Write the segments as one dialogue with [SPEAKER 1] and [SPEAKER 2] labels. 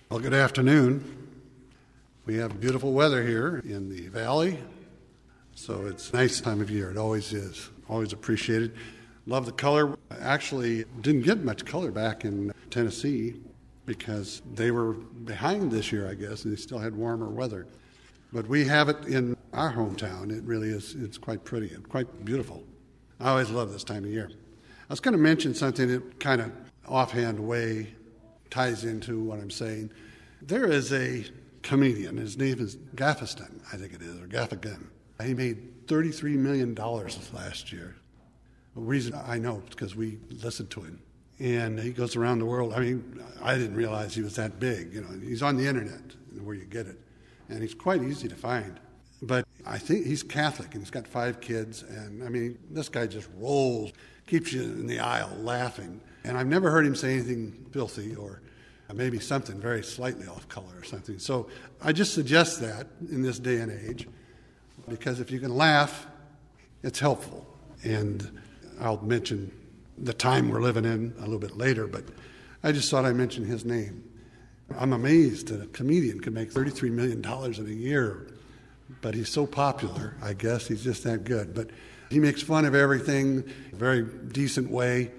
[SPEAKER 1] Well, good afternoon. We have beautiful weather here in the valley, so it's a nice time of year. It always is. Always appreciated. Love the color. Actually, didn't get much color back in Tennessee because they were behind this year, I guess, and they still had warmer weather. But we have it in our hometown. It really is. It's quite pretty and quite beautiful. I always love this time of year. I was going to mention something that kind of offhand way ties into what I'm saying. There is a comedian. His name is Gaffigan, I think it is, or Gaffigan. He made $33 million last year. The reason I know is because we listened to him. And he goes around the world. I mean, I didn't realize he was that big. You know, he's on the internet where you get it. And he's quite easy to find. But I think he's Catholic, and he's got 5 kids. And, I mean, this guy just rolls, keeps you in the aisle laughing. And I've never heard him say anything filthy or maybe something very slightly off color or something. So I just suggest that in this day and age, because if you can laugh, it's helpful. And I'll mention the time we're living in a little bit later, but I just thought I'd mention his name. I'm amazed that a comedian could make $33 million in a year, but he's so popular, I guess. He's just that good. But he makes fun of everything, a very decent way,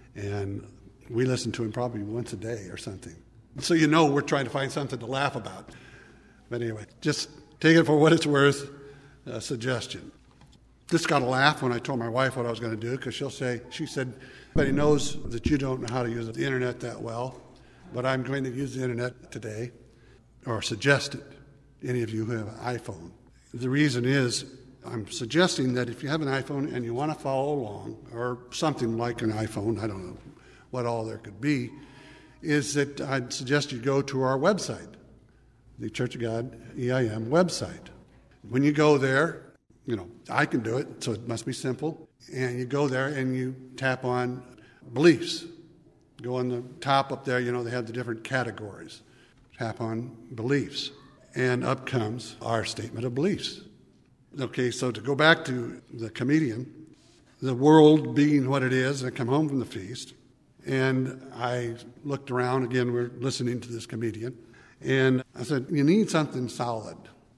[SPEAKER 1] and we listen to him probably once a day or something. So you know we're trying to find something to laugh about. But anyway, just take it for what it's worth, a suggestion. Just got a laugh when I told my wife what I was going to do, because she said, everybody knows that you don't know how to use the internet that well, but I'm going to use the internet today, or suggest it, any of you who have an iPhone. The reason is, I'm suggesting that if you have an iPhone and you want to follow along, or something like an iPhone, I don't know what all there could be, is that I'd suggest you go to our website, the Church of God EIM website. When you go there, you know, I can do it, so it must be simple, and you go there and you tap on beliefs. Go on the top up there, you know, they have the different categories. Tap on beliefs, and up comes our statement of beliefs. Okay, so to go back to the comedian, the world being what it is, I come home from the feast, and I looked around, again, we're listening to this comedian, and I said, you need something solid.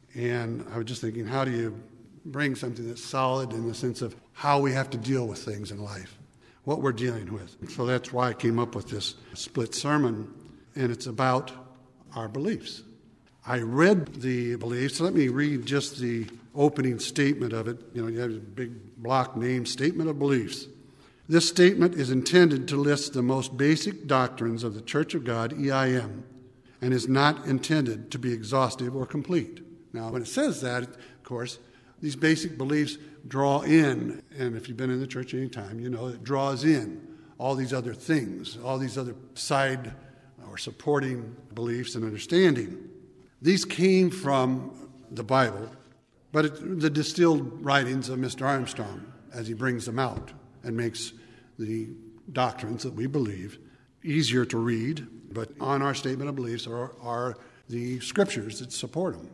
[SPEAKER 1] And I was just thinking, how do you bring something that's solid in the sense of how we have to deal with things in life, what we're dealing with? So that's why I came up with this split sermon, and it's about our beliefs. I read the beliefs. Let me read just the opening statement of it. You know, you have a big block named Statement of Beliefs. This statement is intended to list the most basic doctrines of the Church of God, EIM, and is not intended to be exhaustive or complete. Now, when it says that, of course, these basic beliefs draw in, and if you've been in the church any time, you know it draws in all these other things, all these other side or supporting beliefs and understanding. These came from the Bible, but the distilled writings of Mr. Armstrong as he brings them out and makes the doctrines that we believe easier to read, but on our statement of beliefs are the scriptures that support them.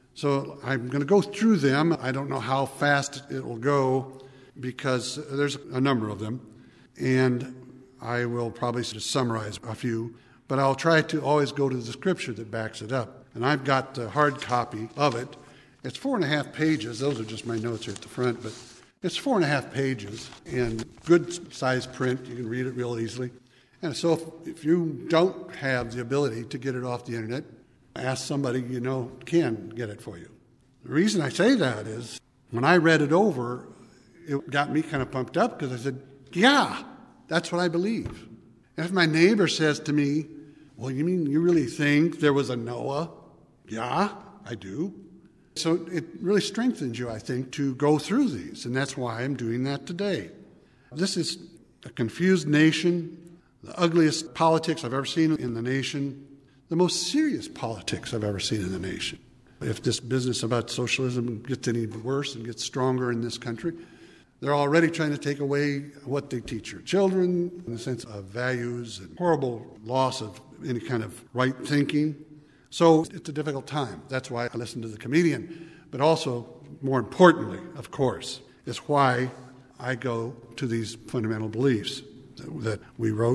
[SPEAKER 1] So I'm going to go through them. I don't know how fast it will go because there's a number of them, and I will probably just summarize a few, but I'll try to always go to the scripture that backs it up. And I've got the hard copy of it. It's 4.5 pages. Those are just my notes here at the front, but it's 4.5 pages in good size print. You can read it real easily. And so if you don't have the ability to get it off the internet, ask somebody you know can get it for you. The reason I say that is when I read it over, it got me kind of pumped up because I said, yeah, that's what I believe. And if my neighbor says to me, well, you mean you really think there was a Noah? Yeah, I do. So it really strengthens you, I think, to go through these, and that's why I'm doing that today. This is a confused nation, the ugliest politics I've ever seen in the nation, the most serious politics I've ever seen in the nation. If this business about socialism gets any worse and gets stronger in this country, they're already trying to take away what they teach your children in the sense of values and horrible loss of any kind of right thinking. So it's a difficult time. That's why I listen to the comedian. But also, more importantly, of course, is why I go to these fundamental beliefs that we wrote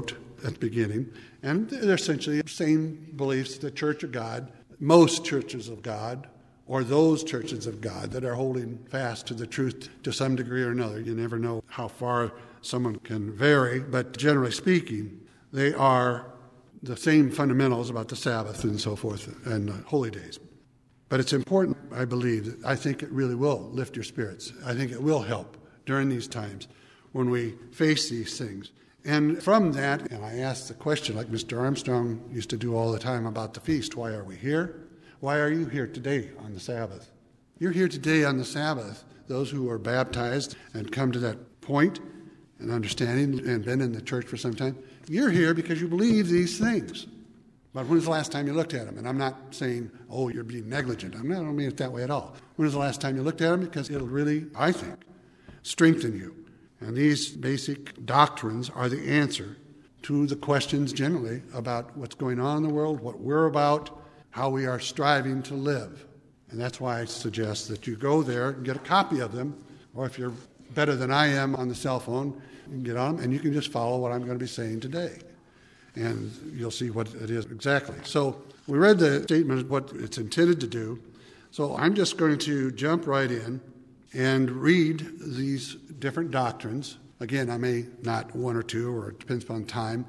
[SPEAKER 1] at the beginning, and they're essentially the same beliefs, the Church of God, most churches of God, or those churches of God that are holding fast to the truth to some degree or another. You never know how far someone can vary, but generally speaking, they are the same fundamentals about the Sabbath and so forth and holy days. But it's important, I believe, I think it really will lift your spirits. I think it will help during these times when we face these things. And from that, and I asked the question like Mr. Armstrong used to do all the time about the feast, why are we here? Why are you here today on the Sabbath? You're here today on the Sabbath, those who are baptized and come to that point and understanding and been in the church for some time. You're here because you believe these things. But when was the last time you looked at them? And I'm not saying, oh, you're being negligent. I don't mean it that way at all. When was the last time you looked at them? Because it'll really, I think, strengthen you. And these basic doctrines are the answer to the questions generally about what's going on in the world, what we're about, how we are striving to live. And that's why I suggest that you go there and get a copy of them, or if you're better than I am on the cell phone, you can get on them and you can just follow what I'm going to be saying today. And you'll see what it is exactly. So we read the statement of what it's intended to do. So I'm just going to jump right in and read these different doctrines. Again, I may not one or two, or it depends upon time.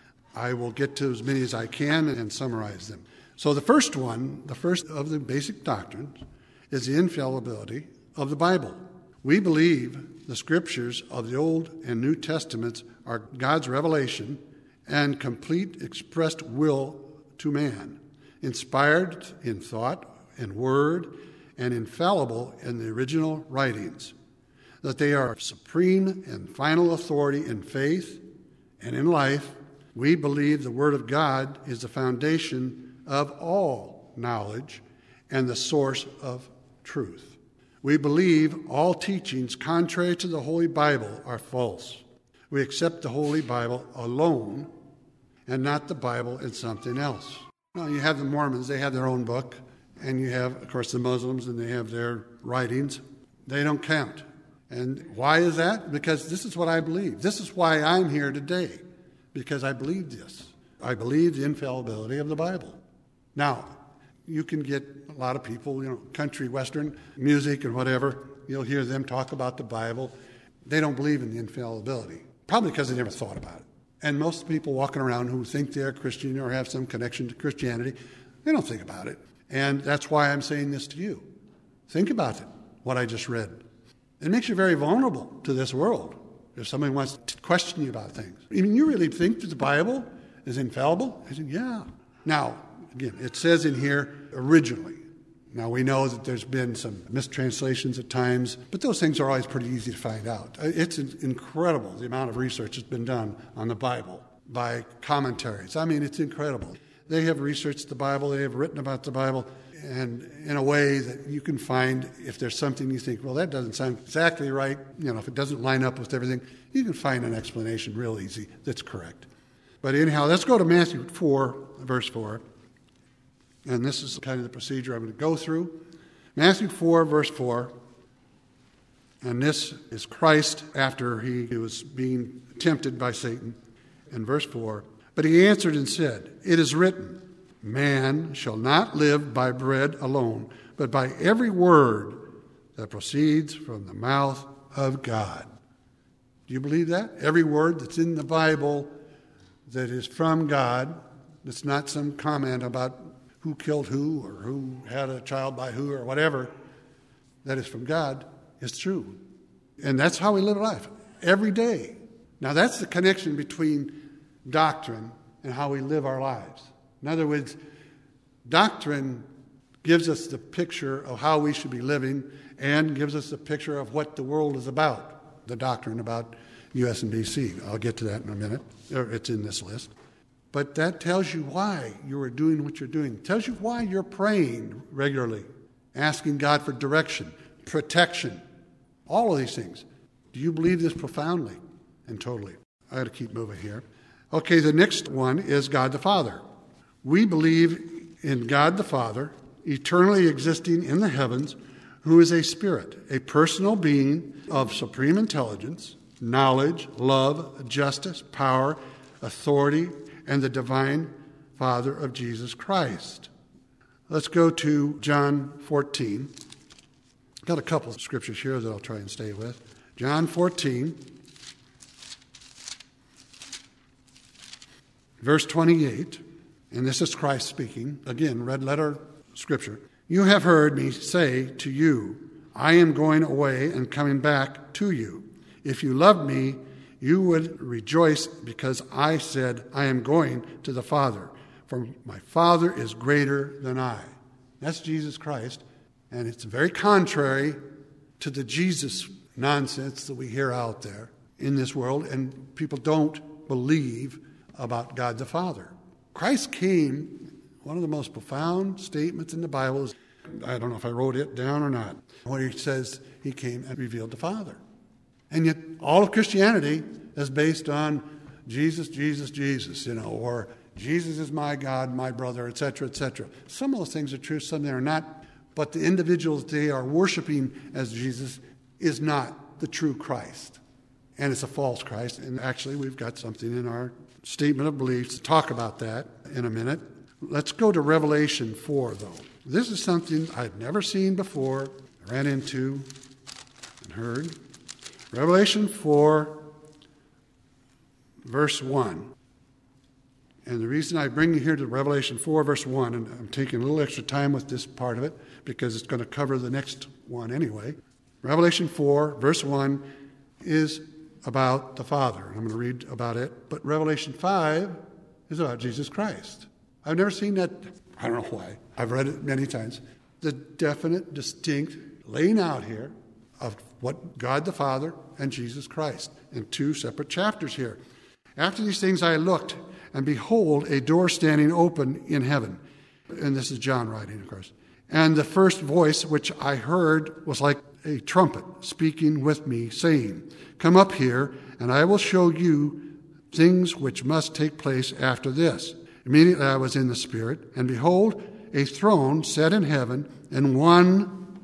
[SPEAKER 1] I will get to as many as I can and summarize them. So the first one, the first of the basic doctrines, is the infallibility of the Bible. We believe the scriptures of the Old and New Testaments are God's revelation and complete expressed will to man, inspired in thought and word and infallible in the original writings, that they are supreme and final authority in faith and in life. We believe the Word of God is the foundation of all knowledge and the source of truth. We believe all teachings contrary to the Holy Bible are false. We accept the Holy Bible alone and not the Bible and something else. Now, you have the Mormons, they have their own book, and you have, of course, the Muslims, and they have their writings. They don't count. And why is that? Because this is what I believe. This is why I'm here today, because I believe this. I believe the infallibility of the Bible. Now, you can get a lot of people, country, western music and whatever. You'll hear them talk about the Bible. They don't believe in the infallibility, probably because they never thought about it. And most people walking around who think they're Christian or have some connection to Christianity, they don't think about it. And that's why I'm saying this to you. Think about it, what I just read. It makes you very vulnerable to this world if somebody wants to question you about things. I mean, you really think that the Bible is infallible? I said, yeah. Now, again, it says in here originally. Now, we know that there's been some mistranslations at times, but those things are always pretty easy to find out. It's incredible the amount of research that's been done on the Bible by commentaries. I mean, it's incredible. They have researched the Bible, they have written about the Bible, and in a way that you can find if there's something you think, well, that doesn't sound exactly right, if it doesn't line up with everything, you can find an explanation real easy that's correct. But anyhow, let's go to Matthew 4, verse 4. And this is kind of the procedure I'm going to go through. Matthew 4, verse 4. And this is Christ after he was being tempted by Satan. In verse 4, but he answered and said, it is written, man shall not live by bread alone, but by every word that proceeds from the mouth of God. Do you believe that? Every word that's in the Bible that is from God, that's not some comment about who killed who or who had a child by who or whatever, that is from God, is true. And that's how we live life, every day. Now that's the connection between doctrine and how we live our lives. In other words, doctrine gives us the picture of how we should be living and gives us the picture of what the world is about, the doctrine about USNBC. I'll get to that in a minute. It's in this list. But that tells you why you are doing what you're doing. It tells you why you're praying regularly, asking God for direction, protection, all of these things. Do you believe this profoundly and totally? I got to keep moving here. Okay, the next one is God the Father. We believe in God the Father, eternally existing in the heavens, who is a spirit, a personal being of supreme intelligence, knowledge, love, justice, power, authority, and the divine Father of Jesus Christ. Let's go to John 14. Got a couple of scriptures here that I'll try and stay with. John 14, verse 28, and this is Christ speaking. Again, red letter scripture. You have heard me say to you, I am going away and coming back to you. If you loved me, you would rejoice because I said, I am going to the Father, for my Father is greater than I. That's Jesus Christ, and it's very contrary to the Jesus nonsense that we hear out there in this world, and people don't believe about God the Father. Christ came, one of the most profound statements in the Bible is, I don't know if I wrote it down or not, where he says he came and revealed the Father. And yet all of Christianity is based on Jesus, Jesus, Jesus, or Jesus is my God, my brother, etc., etc. Some of those things are true, some they are not, but the individuals they are worshiping as Jesus is not the true Christ. And it's a false Christ. And actually, we've got something in our statement of beliefs to talk about that in a minute. Let's go to Revelation 4, though. This is something I've never seen before, ran into and heard. Revelation 4, verse 1. And the reason I bring you here to Revelation 4, verse 1, and I'm taking a little extra time with this part of it because it's going to cover the next one anyway. Revelation 4, verse 1 is about the Father. I'm going to read about it. But Revelation 5 is about Jesus Christ. I've never seen that. I don't know why. I've read it many times. The definite, distinct laying out here of what God the Father and Jesus Christ in two separate chapters here. After these things I looked, and behold, a door standing open in heaven. And this is John writing, of course. And the first voice which I heard was like a trumpet speaking with me, saying, Come up here, and I will show you things which must take place after this. Immediately I was in the Spirit, and behold, a throne set in heaven, and one,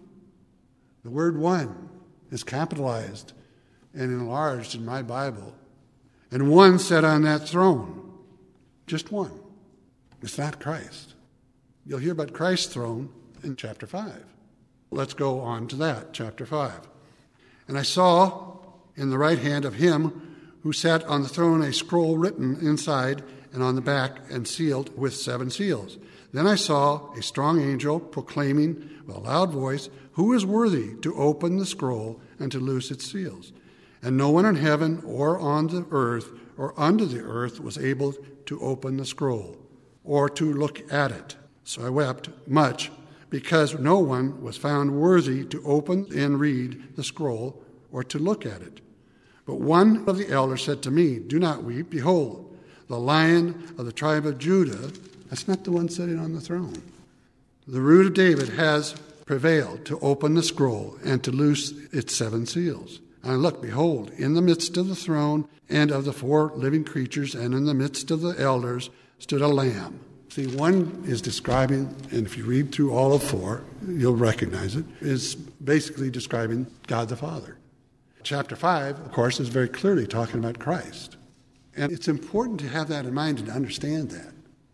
[SPEAKER 1] the word one, is capitalized and enlarged in my Bible. And one sat on that throne. Just one. It's not Christ. You'll hear about Christ's throne in chapter 5. Let's go on to that, chapter 5. And I saw in the right hand of him who sat on the throne a scroll written inside and on the back and sealed with 7 seals. Then I saw a strong angel proclaiming with a loud voice, Who is worthy to open the scroll and to loose its seals? And no one in heaven or on the earth or under the earth was able to open the scroll or to look at it. So I wept much because no one was found worthy to open and read the scroll or to look at it. But one of the elders said to me, Do not weep. Behold, the Lion of the tribe of Judah, that's not the one sitting on the throne. The root of David has prevailed to open the scroll and to loose its 7 seals. And I looked, behold, in the midst of the throne and of the 4 living creatures and in the midst of the elders stood a lamb. See, one is describing, and if you read through all of 4, you'll recognize it, is basically describing God the Father. Chapter 5, of course, is very clearly talking about Christ. And it's important to have that in mind and to understand that.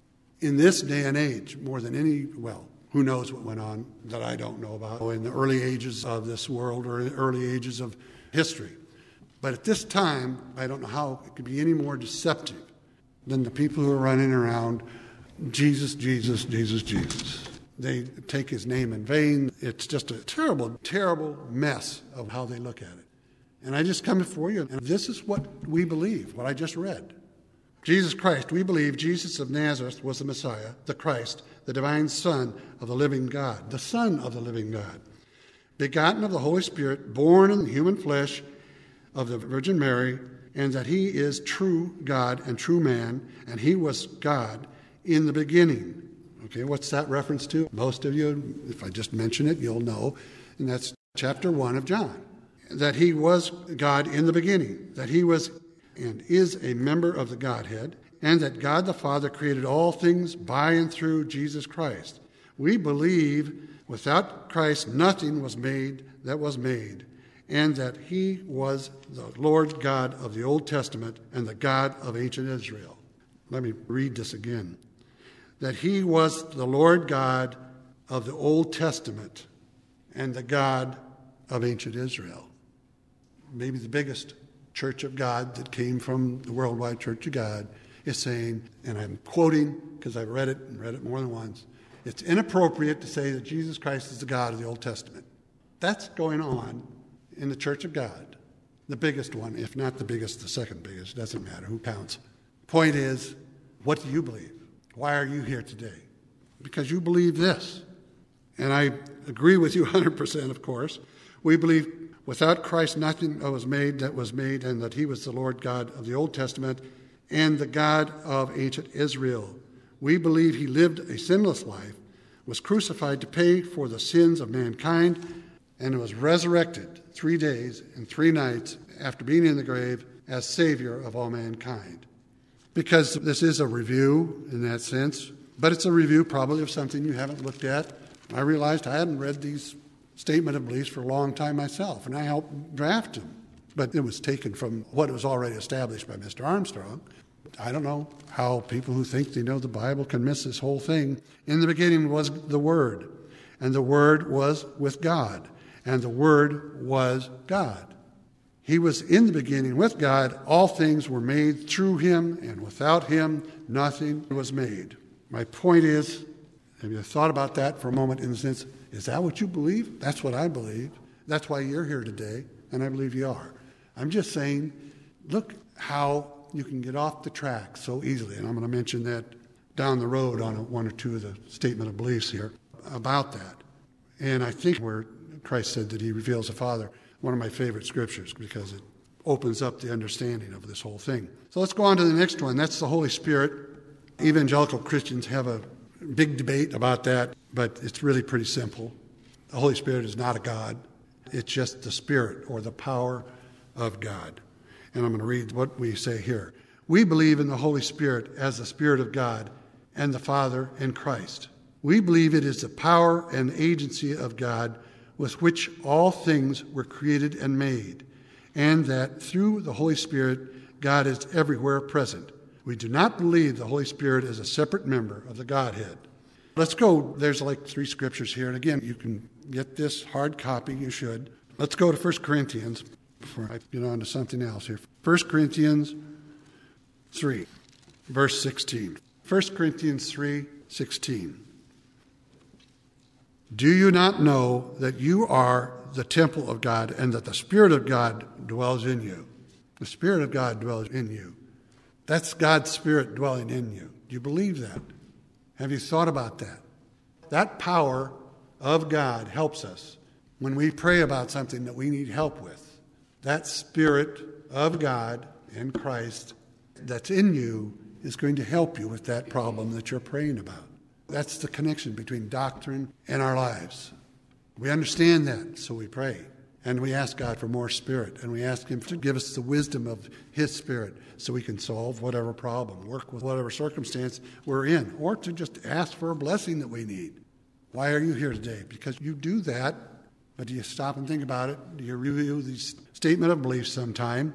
[SPEAKER 1] In this day and age, more than any, who knows what went on that I don't know about in the early ages of this world or in the early ages of history. But at this time, I don't know how it could be any more deceptive than the people who are running around, Jesus, Jesus, Jesus, Jesus. They take his name in vain. It's just a terrible, terrible mess of how they look at it. And I just come before you, and this is what we believe, what I just read. Jesus Christ, we believe Jesus of Nazareth was the Messiah, the Christ, the divine Son of the living God, the Son of the living God, begotten of the Holy Spirit, born in human flesh of the Virgin Mary, and that he is true God and true man, and he was God in the beginning. Okay, what's that reference to? Most of you, if I just mention it, you'll know, and that's chapter 1 of John. That he was God in the beginning, that he was and is a member of the Godhead, and that God the Father created all things by and through Jesus Christ. We believe without Christ nothing was made that was made, and that he was the Lord God of the Old Testament and the God of ancient Israel. Let me read this again. That he was the Lord God of the Old Testament and the God of ancient Israel. Maybe the biggest church of God that came from the worldwide church of God is saying, and I'm quoting because I've read it and read it more than once, it's inappropriate to say that Jesus Christ is the God of the Old Testament. That's going on in the church of God. The biggest one, if not the biggest, the second biggest, doesn't matter who counts. Point is, what do you believe? Why are you here today? Because you believe this. And I agree with you 100%, of course. We believe without Christ nothing was made, and that he was the Lord God of the Old Testament and the God of ancient Israel. We believe he lived a sinless life, was crucified to pay for the sins of mankind, and was resurrected 3 days and 3 nights after being in the grave as Savior of all mankind. Because this is a review in that sense, but it's a review probably of something you haven't looked at. I realized I hadn't read these statement of beliefs for a long time myself, and I helped draft them. But it was taken from what was already established by Mr. Armstrong. I don't know how people who think they know the Bible can miss this whole thing. In the beginning was the Word, and the Word was with God, and the Word was God. He was in the beginning with God. All things were made through him, and without him, nothing was made. My point is, have you thought about that for a moment in the sense, is that what you believe? That's what I believe. That's why you're here today, and I believe you are. I'm just saying, look how you can get off the track so easily, and I'm going to mention that down the road on one or two of the statement of beliefs here about that. And I think where Christ said that he reveals the Father, one of my favorite scriptures because it opens up the understanding of this whole thing. So let's go on to the next one. That's the Holy Spirit. Evangelical Christians have a big debate about that, but it's really pretty simple. The Holy Spirit is not a God. It's just the Spirit or the power of God. And I'm going to read what we say here. We believe in the Holy Spirit as the Spirit of God and the Father and Christ. We believe it is the power and agency of God with which all things were created and made, and that through the Holy Spirit, God is everywhere present. We do not believe the Holy Spirit is a separate member of the Godhead. Let's go. There's like 3 scriptures here, and again, you can get this hard copy. You should. Let's go to 1 Corinthians before I get on to something else here. 1 Corinthians 3, verse 16. 1 Corinthians 3:16. Do you not know that you are the temple of God and that the Spirit of God dwells in you? The Spirit of God dwells in you. That's God's Spirit dwelling in you. Do you believe that? Have you thought about that? That power of God helps us when we pray about something that we need help with. That Spirit of God in Christ that's in you is going to help you with that problem that you're praying about. That's the connection between doctrine and our lives. We understand that, so we pray. And we ask God for more Spirit. And we ask him to give us the wisdom of his Spirit so we can solve whatever problem, work with whatever circumstance we're in, or to just ask for a blessing that we need. Why are you here today? Because you do that, but do you stop and think about it? Do you review the statement of belief sometime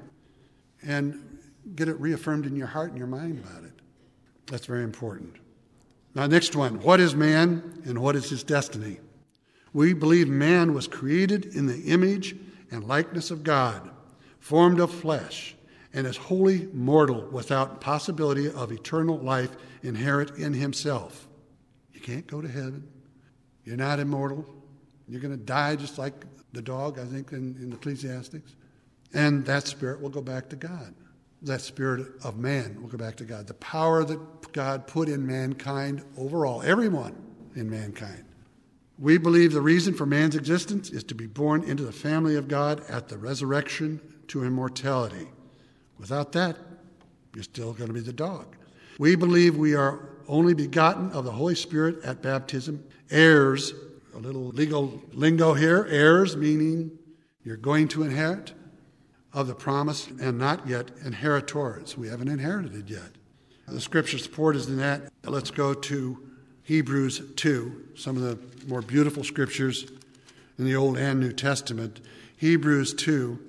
[SPEAKER 1] and get it reaffirmed in your heart and your mind about it? That's very important. Now, next one. What is man and what is his destiny? We believe man was created in the image and likeness of God, formed of flesh, and is wholly mortal without possibility of eternal life inherent in himself. You can't go to heaven. You're not immortal. You're going to die just like the dog, I think, in Ecclesiastes. And that spirit will go back to God. That spirit of man will go back to God. The power that God put in mankind overall, everyone in mankind. We believe the reason for man's existence is to be born into the family of God at the resurrection to immortality. Without that, you're still going to be the dog. We believe we are only begotten of the Holy Spirit at baptism. Heirs, a little legal lingo here, heirs meaning you're going to inherit of the promise and not yet inheritors. We haven't inherited it yet. The scripture support is in that. Let's go to Hebrews 2, some of the more beautiful scriptures in the Old and New Testament. Hebrews 2.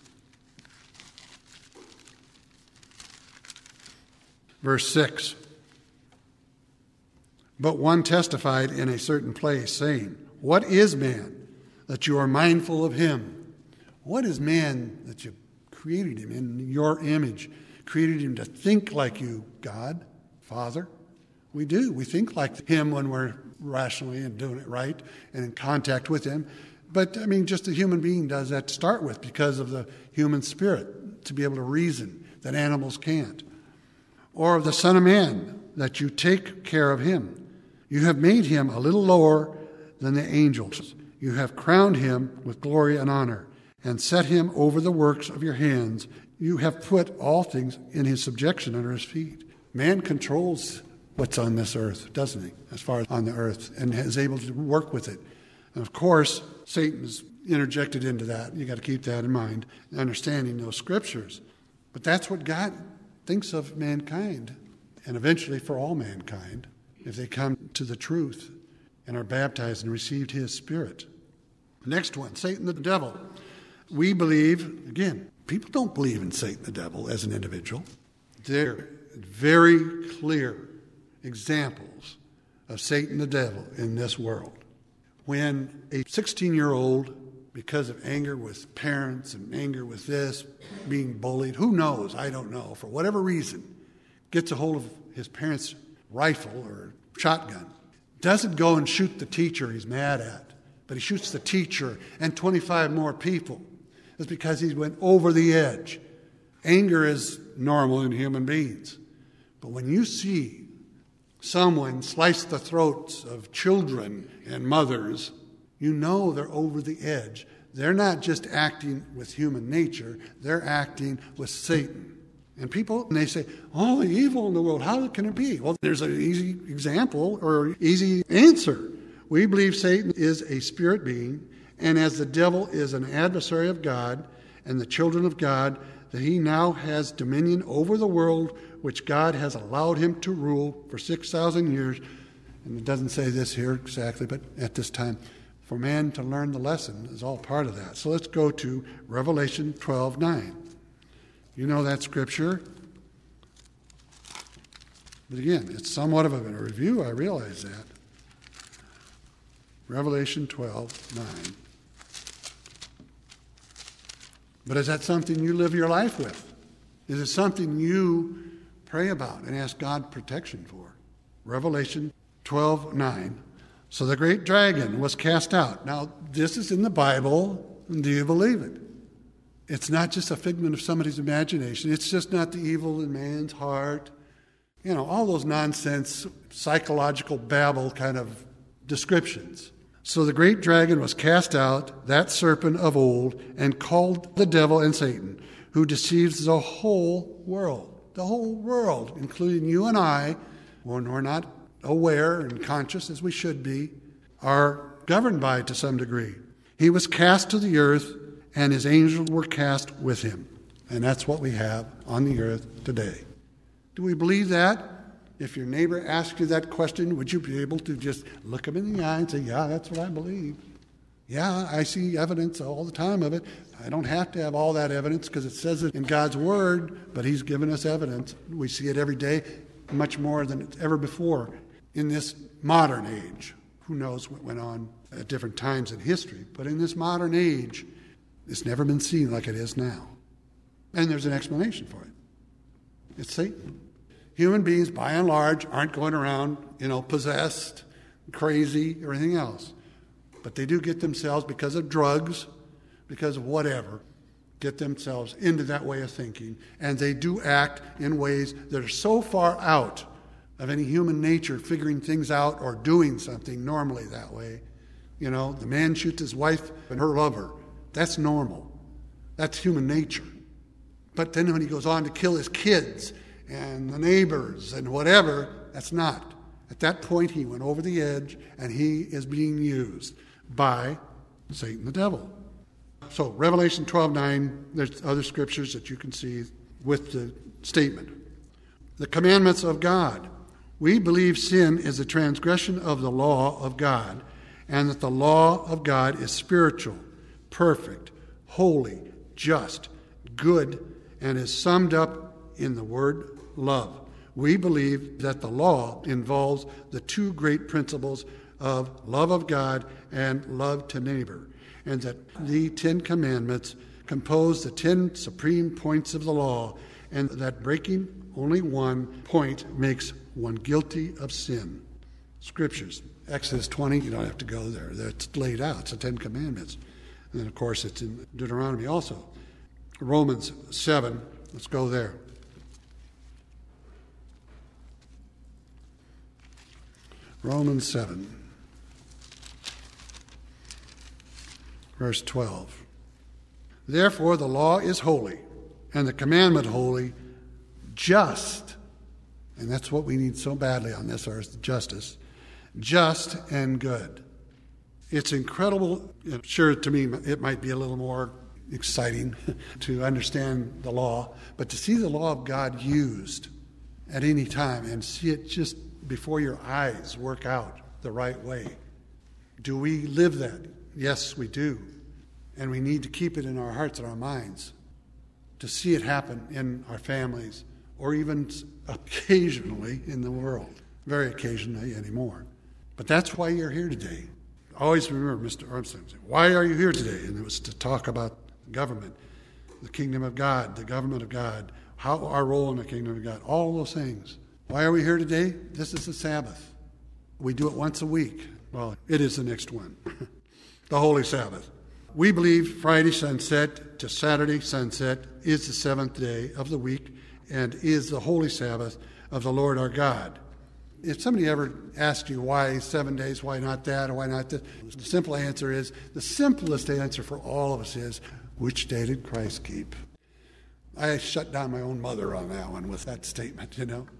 [SPEAKER 1] Verse 6. But one testified in a certain place, saying, What is man, that you are mindful of him? What is man, that you created him in your image, created him to think like you, God, Father? We do. We think like him when we're rationally and doing it right and in contact with him. But, just a human being does that to start with because of the human spirit, to be able to reason that animals can't. Or of the Son of Man, that you take care of him. You have made him a little lower than the angels. You have crowned him with glory and honor, and set him over the works of your hands. You have put all things in his subjection under his feet. Man controls what's on this earth, doesn't he, as far as on the earth, and is able to work with it. And of course, Satan's interjected into that. You got to keep that in mind, understanding those scriptures. But that's what God thinks of mankind, and eventually for all mankind, if they come to the truth and are baptized and received his Spirit. Next one, Satan the devil. We believe, again, people don't believe in Satan the devil as an individual. They're very clear examples of Satan the devil in this world. When a 16-year-old, because of anger with parents and anger with this, being bullied, who knows, I don't know, for whatever reason, gets a hold of his parents' rifle or shotgun, doesn't go and shoot the teacher he's mad at, but he shoots the teacher and 25 more people. It's because he went over the edge. Anger is normal in human beings. But when you see someone slice the throats of children and mothers, you know they're over the edge. They're not just acting with human nature, they're acting with Satan. And people, and they say, all the evil in the world, how can it be? Well, there's an easy example or easy answer. We believe Satan is a spirit being, and as the devil is an adversary of God and the children of God, that he now has dominion over the world which God has allowed him to rule for 6,000 years. And it doesn't say this here exactly, but at this time, for man to learn the lesson is all part of that. So let's go to Revelation 12:9. You know that scripture. But again, it's somewhat of a review, I realize that. Revelation 12:9. But is that something you live your life with? Is it something you pray about and ask God protection for? Revelation 12:9. So the great dragon was cast out. Now, this is in the Bible. Do you believe it? It's not just a figment of somebody's imagination. It's just not the evil in man's heart. All those nonsense, psychological babble kind of descriptions. So the great dragon was cast out, that serpent of old, and called the devil and Satan, who deceives the whole world. The whole world, including you and I, when we're not aware and conscious as we should be, are governed by it to some degree. He was cast to the earth, and his angels were cast with him. And that's what we have on the earth today. Do we believe that? If your neighbor asks you that question, would you be able to just look him in the eye and say, yeah, that's what I believe? Yeah, I see evidence all the time of it. I don't have to have all that evidence because it says it in God's Word, but He's given us evidence. We see it every day, much more than ever before in this modern age. Who knows what went on at different times in history, but in this modern age, it's never been seen like it is now. And there's an explanation for it. It's Satan. Human beings, by and large, aren't going around, possessed, crazy, or anything else. But they do get themselves, because of drugs, because of whatever, get themselves into that way of thinking. And they do act in ways that are so far out of any human nature figuring things out or doing something normally that way. The man shoots his wife and her lover. That's normal. That's human nature. But then when he goes on to kill his kids and the neighbors and whatever, that's not. At that point, he went over the edge, and he is being used by Satan the devil. So Revelation 12:9, there's other scriptures that you can see with the statement. The commandments of God. We believe sin is a transgression of the law of God, and that the law of God is spiritual, perfect, holy, just, good, and is summed up in the word love. We believe that the law involves the two great principles of love of God and love to neighbor, and that the 10 Commandments compose the 10 supreme points of the law, and that breaking only one point makes one guilty of sin. Scriptures, Exodus 20, you don't have to go there. It's laid out. It's the 10 Commandments. And then, of course, it's in Deuteronomy also. Romans 7, let's go there. Romans 7, verse 12. Therefore the law is holy, and the commandment holy, just, and that's what we need so badly on this earth, justice, just and good. It's incredible. Sure, to me, it might be a little more exciting to understand the law, but to see the law of God used at any time and see it just before your eyes work out the right way. Do we live that? Yes, we do. And we need to keep it in our hearts and our minds to see it happen in our families or even occasionally in the world. Very occasionally anymore. But that's why you're here today. Always remember Mr. Armstrong said, why are you here today? And it was to talk about government, the kingdom of God, the government of God, how our role in the kingdom of God, all those things. Why are we here today? This is the Sabbath. We do it once a week. Well, it is the next one, the Holy Sabbath. We believe Friday sunset to Saturday sunset is the seventh day of the week and is the Holy Sabbath of the Lord our God. If somebody ever asks you why 7 days, why not that, or why not this, the simple answer is, the simplest answer for all of us is, which day did Christ keep? I shut down my own mother on that one with that statement,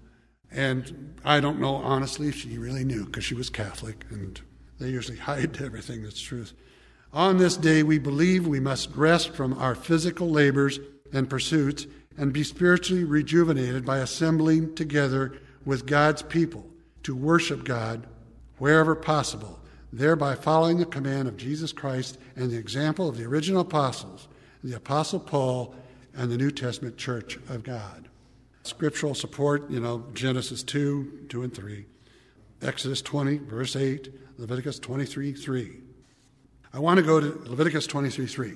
[SPEAKER 1] And I don't know, honestly, if she really knew, because she was Catholic, and they usually hide everything that's truth. On this day, we believe we must rest from our physical labors and pursuits and be spiritually rejuvenated by assembling together with God's people to worship God wherever possible, thereby following the command of Jesus Christ and the example of the original apostles, the Apostle Paul, and the New Testament Church of God. Scriptural support, Genesis 2 and 3, Exodus 20, verse 8, Leviticus 23, 3. I want to go to Leviticus 23, 3.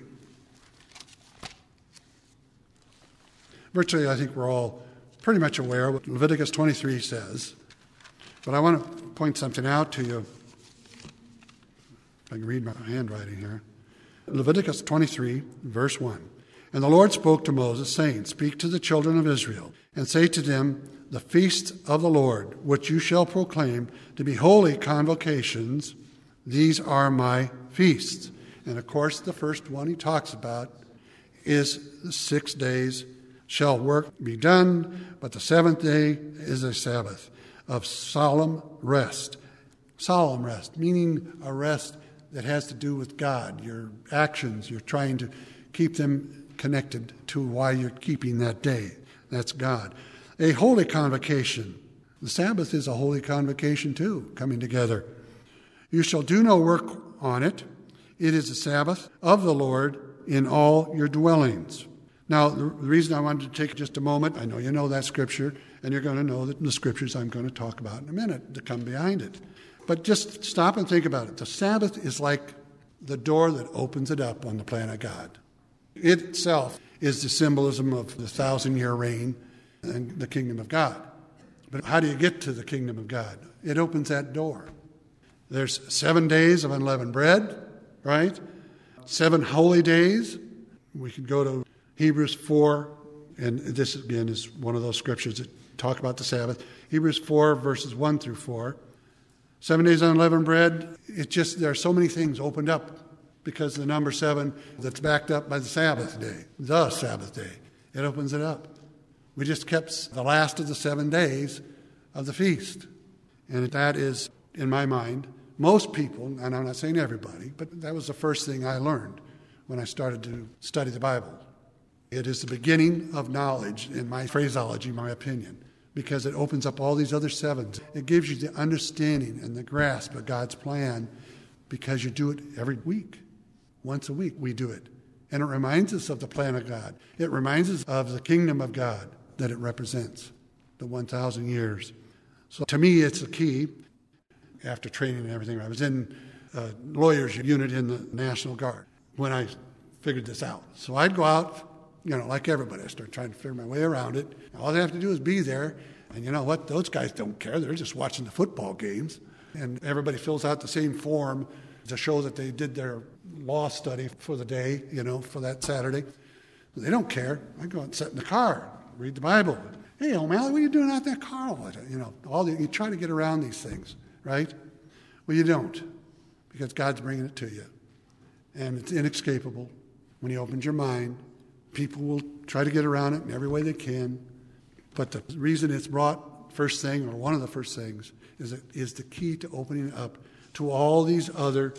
[SPEAKER 1] Virtually, I think we're all pretty much aware of what Leviticus 23 says, but I want to point something out to you. If I can read my handwriting here. Leviticus 23, verse 1. And the Lord spoke to Moses, saying, Speak to the children of Israel, and say to them, The feasts of the Lord, which you shall proclaim to be holy convocations, these are my feasts. And of course, the first one he talks about is the 6 days shall work be done, but the seventh day is a Sabbath of solemn rest. Solemn rest, meaning a rest that has to do with God. Your actions, you're trying to keep them connected to why you're keeping that day. That's God. A holy convocation. The Sabbath is a holy convocation too, coming together. You shall do no work on it. It is the Sabbath of the Lord in all your dwellings. Now, the reason I wanted to take just a moment, I know you know that scripture, and you're going to know that the scriptures I'm going to talk about in a minute to come behind it. But just stop and think about it. The Sabbath is like the door that opens it up on the plan of God. It itself is the symbolism of the 1,000-year reign and the kingdom of God. But how do you get to the kingdom of God? It opens that door. There's 7 days of unleavened bread, right? 7 holy days. We could go to Hebrews 4, and this again is one of those scriptures that talk about the Sabbath. Hebrews 4, verses 1 through 4. 7 days of unleavened bread. There are so many things opened up because the number 7 that's backed up by the Sabbath day, the Sabbath day. It opens it up. We just kept the last of the 7 days of the feast. And that is, in my mind, most people, and I'm not saying everybody, but that was the first thing I learned when I started to study the Bible. It is the beginning of knowledge, in my phraseology, my opinion, because it opens up all these other 7s. It gives you the understanding and the grasp of God's plan because you do it every week. Once a week we do it. And it reminds us of the plan of God. It reminds us of the kingdom of God that it represents, the 1,000 years. So to me, it's a key. After training and everything, I was in a lawyer's unit in the National Guard when I figured this out. So I'd go out, like everybody. I start trying to figure my way around it. All they have to do is be there. And you know what? Those guys don't care. They're just watching the football games. And everybody fills out the same form to show that they did their law study for the day, for that Saturday. They don't care. I go out and sit in the car, read the Bible. Hey, O'Malley, what are you doing out in that car? You try to get around these things, right? Well, you don't, because God's bringing it to you. And it's inescapable. When He opens your mind, people will try to get around it in every way they can. But the reason it's brought first thing, or one of the first things, is the key to opening up to all these other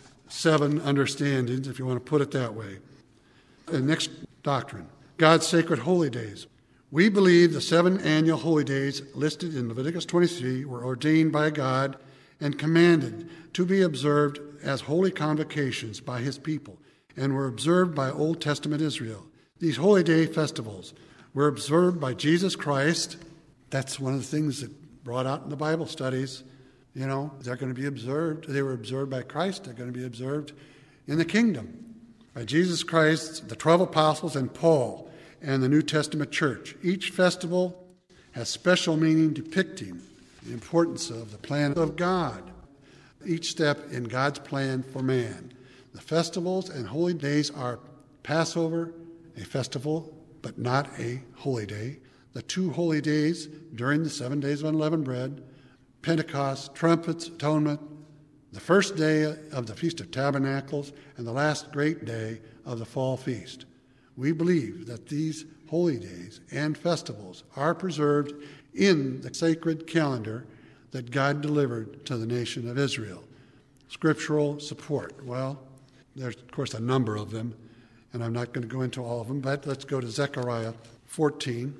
[SPEAKER 1] 7 understandings, if you want to put it that way. The next doctrine, God's sacred holy days. We believe the 7 annual holy days listed in Leviticus 23 were ordained by God and commanded to be observed as holy convocations by His people, and were observed by Old Testament Israel. These holy day festivals were observed by Jesus Christ. That's one of the things that brought out in the Bible studies. They're going to be observed. They were observed by Christ. They're going to be observed in the kingdom by Jesus Christ, the 12 apostles, and Paul, and the New Testament church. Each festival has special meaning depicting the importance of the plan of God, each step in God's plan for man. The festivals and holy days are Passover, a festival, but not a holy day. The 2 holy days during the 7 days of unleavened bread, Pentecost, trumpets, atonement, the first day of the Feast of Tabernacles, and the last great day of the fall feast. We believe that these holy days and festivals are preserved in the sacred calendar that God delivered to the nation of Israel. Scriptural support. Well, there's, of course, a number of them, and I'm not going to go into all of them, but let's go to Zechariah 14.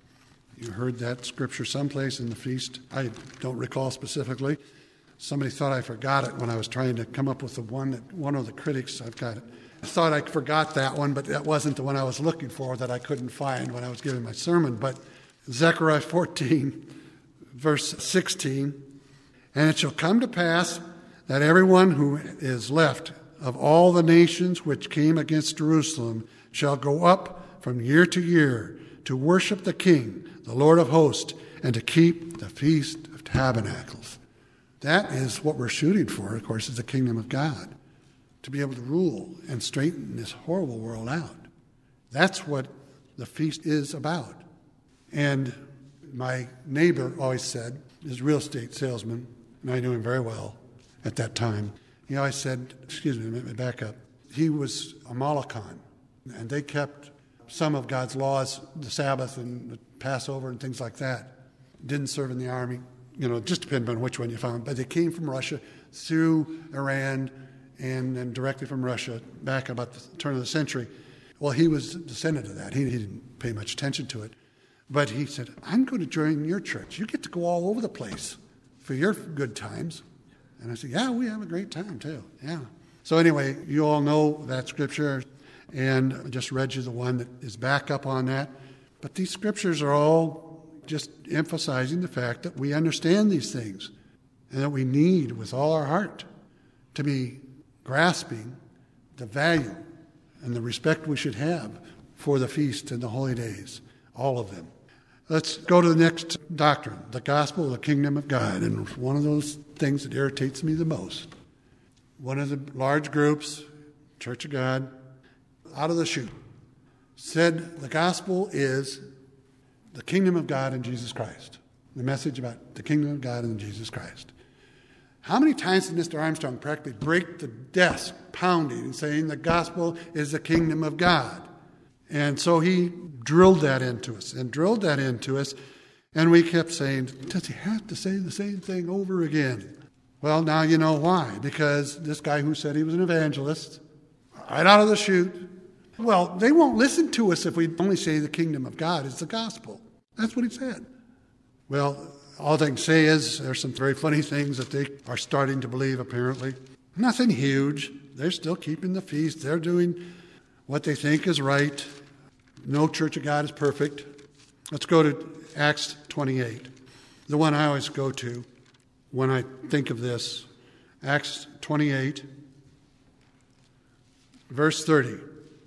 [SPEAKER 1] You heard that scripture someplace in the feast. I don't recall specifically. Somebody thought I forgot it when I was trying to come up with the one that one of the critics, I've got it. I thought I forgot that one, but that wasn't the one I was looking for that I couldn't find when I was giving my sermon. But Zechariah 14, verse 16, and it shall come to pass that everyone who is left of all the nations which came against Jerusalem shall go up from year to year to worship the King, the Lord of hosts, and to keep the Feast of Tabernacles. That is what we're shooting for, of course, is the kingdom of God, to be able to rule and straighten this horrible world out. That's what the feast is about. And my neighbor always said, he's a real estate salesman, and I knew him very well at that time. He always said, excuse me, let me back up. He was a Molokon, and they kept some of God's laws, the Sabbath and the Passover and things like that. Didn't serve in the army. It just depended on which one you found. But they came from Russia through Iran and then directly from Russia back about the turn of the century. Well, he was a descendant of that. He didn't pay much attention to it. But he said, I'm going to join your church. You get to go all over the place for your good times. And I said, yeah, we have a great time too. Yeah. So anyway, you all know that scripture. And I just read you the one that is back up on that. But these scriptures are all just emphasizing the fact that we understand these things and that we need with all our heart to be grasping the value and the respect we should have for the feast and the holy days, all of them. Let's go to the next doctrine, the gospel of the kingdom of God. And one of those things that irritates me the most. One of the large groups, Church of God, out of the chute, said the gospel is the kingdom of God in Jesus Christ. The message about the kingdom of God in Jesus Christ. How many times did Mr. Armstrong practically break the desk, pounding and saying the gospel is the kingdom of God? And so he drilled that into us, and we kept saying, does he have to say the same thing over again? Well, now you know why. Because this guy who said he was an evangelist, right out of the chute, well, they won't listen to us if we only say the kingdom of God is the gospel. That's what he said. Well, all they can say is there's some very funny things that they are starting to believe, apparently. Nothing huge. They're still keeping the feast. They're doing what they think is right. No church of God is perfect. Let's go to Acts 28, the one I always go to when I think of this. Acts 28, verse 30.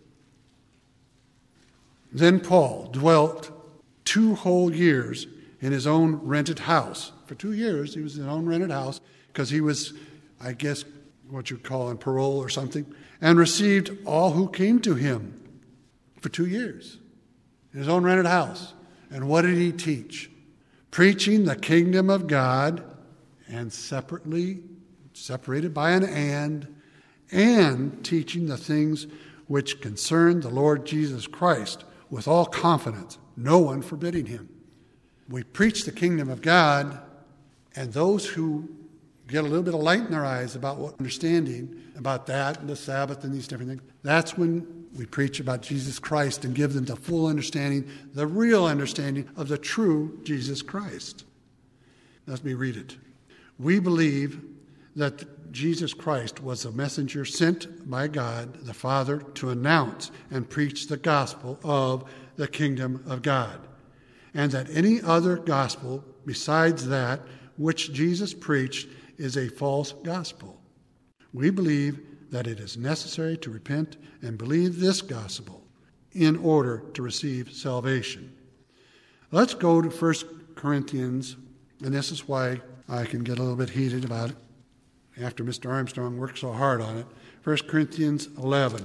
[SPEAKER 1] Then Paul dwelt 2 whole years in his own rented house. For 2 years, he was in his own rented house because he was, I guess, what you'd call on parole or something, and received all who came to him for 2 years in his own rented house. And what did he teach? Preaching the kingdom of God, and separated by an and teaching the things which concern the Lord Jesus Christ with all confidence, no one forbidding him. We preach the kingdom of God, and those who get a little bit of light in their eyes about what understanding about that and the Sabbath and these different things, that's when we preach about Jesus Christ and give them the full understanding, the real understanding of the true Jesus Christ. Let me read it. We believe that Jesus Christ was a messenger sent by God the Father to announce and preach the gospel of the kingdom of God, and that any other gospel besides that which Jesus preached is a false gospel. We believe that it is necessary to repent and believe this gospel in order to receive salvation. Let's go to 1 Corinthians, and this is why I can get a little bit heated about it after Mr. Armstrong worked so hard on it. 1 Corinthians 11.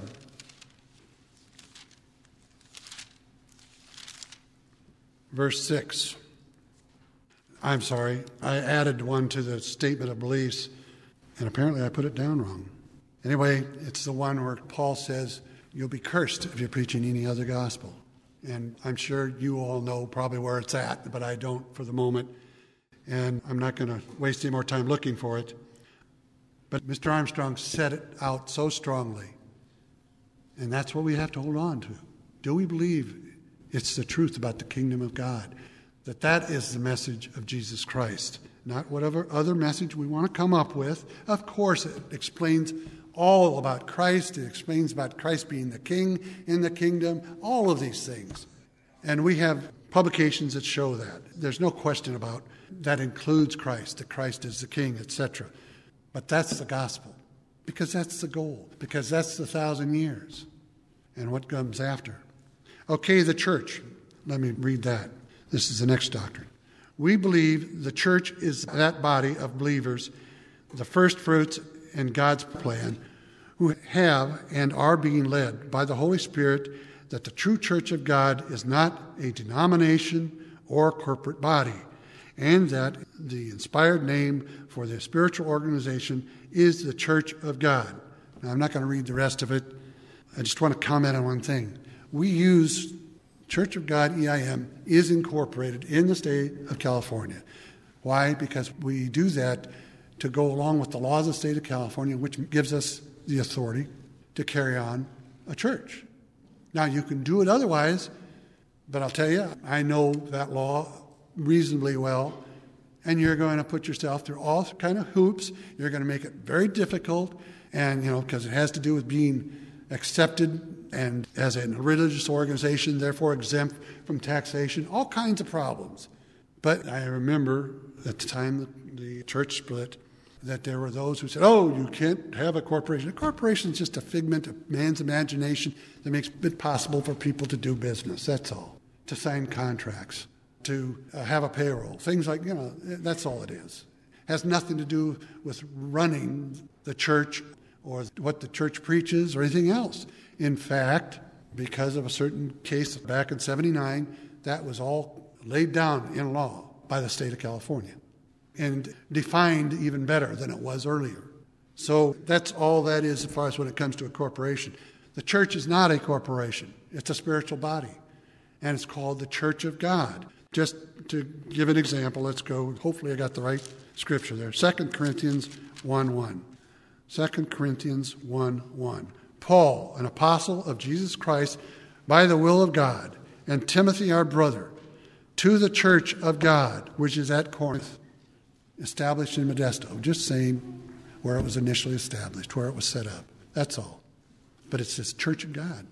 [SPEAKER 1] Verse 6. I'm sorry, I added one to the statement of beliefs, and apparently I put it down wrong. Anyway, it's the one where Paul says, you'll be cursed if you're preaching any other gospel. And I'm sure you all know probably where it's at, but I don't for the moment. And I'm not going to waste any more time looking for it. But Mr. Armstrong set it out so strongly. And that's what we have to hold on to. Do we believe it's the truth about the kingdom of God? That is the message of Jesus Christ, not whatever other message we want to come up with. Of course, it explains all about Christ. It explains about Christ being the king in the kingdom, all of these things. And we have publications that show that. There's no question about that includes Christ, that Christ is the king, etc. But that's the gospel, because that's the goal, because that's the 1,000 years and what comes after. Okay, the church. Let me read that. This is the next doctrine. We believe the church is that body of believers, the first fruits in God's plan, who have and are being led by the Holy Spirit, that the true church of God is not a denomination or corporate body, and that the inspired name for the spiritual organization is the Church of God. Now, I'm not going to read the rest of it. I just want to comment on one thing. We use Church of God, EIM, is incorporated in the state of California. Why? Because we do that to go along with the laws of the state of California, which gives us the authority to carry on a church. Now, you can do it otherwise, but I'll tell you, I know that law reasonably well, and you're going to put yourself through all kind of hoops. You're going to make it very difficult, and, because it has to do with being accepted and as a religious organization, therefore exempt from taxation, all kinds of problems. But I remember at the time the church split that there were those who said, oh, you can't have a corporation. A corporation is just a figment of man's imagination that makes it possible for people to do business, that's all, to sign contracts, to have a payroll, things like, that's all it is. It has nothing to do with running the church or what the church preaches or anything else. In fact, because of a certain case back in 1979, that was all laid down in law by the state of California and defined even better than it was earlier. So that's all that is as far as when it comes to a corporation. The church is not a corporation. It's a spiritual body, and it's called the Church of God. Just to give an example, let's go. Hopefully I got the right scripture there. 2 Corinthians 1:1. 2 Corinthians 1:1. Paul, an apostle of Jesus Christ by the will of God, and Timothy our brother, to the church of God, which is at Corinth, established in Modesto. Just saying where it was initially established, where it was set up. That's all. But it's this church of God.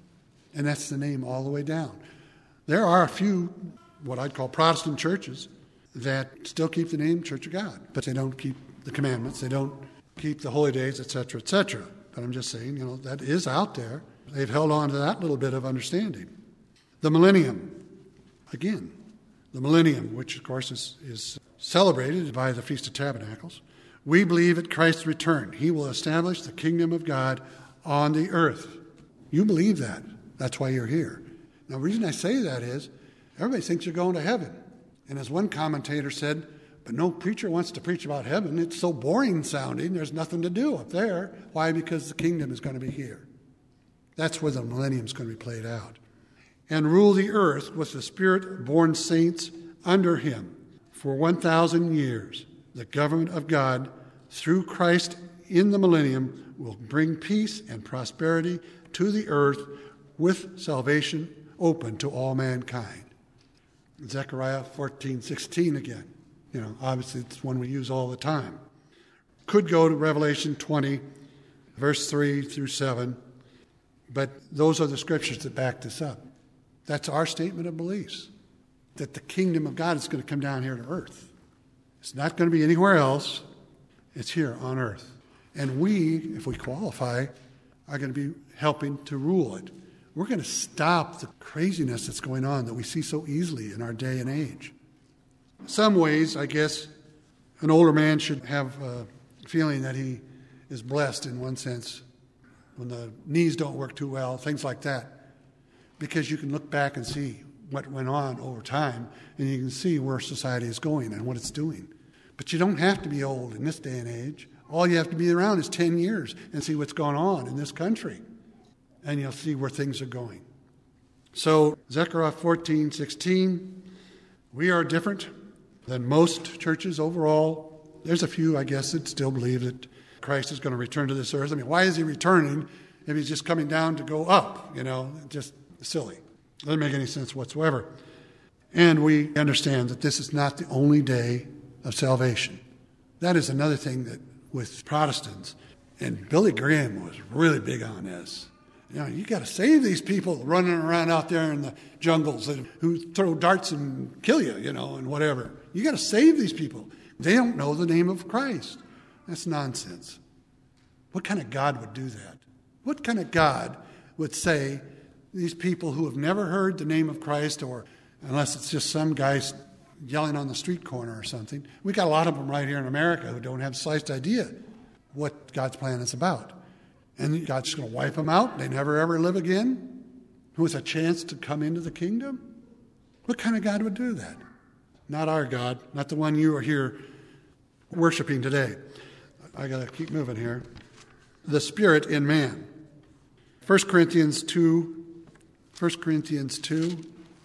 [SPEAKER 1] And that's the name all the way down. There are a few, what I'd call Protestant churches, that still keep the name Church of God, but they don't keep the commandments, they don't keep the holy days, etc., etc. But I'm just saying, that is out there. They've held on to that little bit of understanding. The millennium, again, the millennium, which of course is celebrated by the Feast of Tabernacles. We believe at Christ's return, he will establish the kingdom of God on the earth. You believe that. That's why you're here. Now, the reason I say that is everybody thinks you're going to heaven. And as one commentator said, but no preacher wants to preach about heaven. It's so boring sounding. There's nothing to do up there. Why? Because the kingdom is going to be here. That's where the millennium is going to be played out. And rule the earth with the Spirit-born saints under him for 1,000 years. The government of God through Christ in the millennium will bring peace and prosperity to the earth with salvation open to all mankind. Zechariah 14:16 again. Obviously it's one we use all the time. Could go to Revelation 20, verse 3 through 7, but those are the scriptures that back this up. That's our statement of beliefs, that the kingdom of God is going to come down here to earth. It's not going to be anywhere else. It's here on earth. And we, if we qualify, are going to be helping to rule it. We're going to stop the craziness that's going on that we see so easily in our day and age. In some ways, I guess, an older man should have a feeling that he is blessed in one sense when the knees don't work too well, things like that, because you can look back and see what went on over time, and you can see where society is going and what it's doing. But you don't have to be old in this day and age. All you have to be around is 10 years and see what's going on in this country, and you'll see where things are going. So, Zechariah 14:16, we are different than most churches overall. There's a few, I guess, that still believe that Christ is going to return to this earth. I mean, why is he returning if he's just coming down to go up? Just silly. Doesn't make any sense whatsoever. And we understand that this is not the only day of salvation. That is another thing that with Protestants, and Billy Graham was really big on this. You got to save these people running around out there in the jungles who throw darts and kill you, and whatever. You got to save these people. They don't know the name of Christ. That's nonsense. What kind of God would do that? What kind of God would say these people who have never heard the name of Christ, or unless it's just some guys yelling on the street corner or something? We got a lot of them right here in America who don't have the slightest idea what God's plan is about. And God's just going to wipe them out. They never ever live again. Who has a chance to come into the kingdom? What kind of God would do that? Not our God, not the one you are here worshiping today. I got to keep moving here. The Spirit in man. 1 Corinthians 2. 1 Corinthians 2.